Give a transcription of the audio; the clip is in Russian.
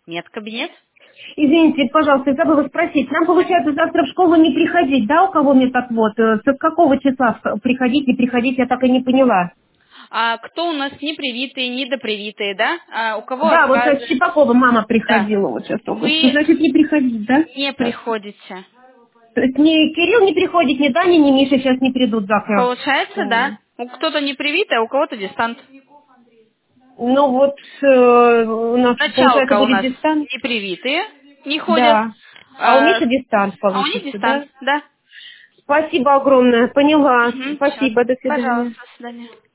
Нет, кабинет. Извините, пожалуйста, я забыла спросить. Нам, получается, завтра в школу не приходить, да, у кого метод? С какого числа приходить, не приходить, я так и не поняла. А кто у нас не привитые, недопривитые, да? А у кого Да, вот отказы? с Щипакова мама Да. приходила вот сейчас только что. Вы Значит, не приходить, да? не Хорошо. приходите. То есть ни Кирилл не приходит, ни Даня, ни Миша сейчас не придут завтра в Получается, школу. да? У кто-то не привитый, а у кого-то дистант. Ну вот у нас, получается, Началка у будет нас дистант. непривитые не ходят, Да. А у Миши дистант а у них получится, дистант, да? да. Спасибо огромное, поняла. Угу, все. Спасибо, до свидания. Пожалуйста, до свидания.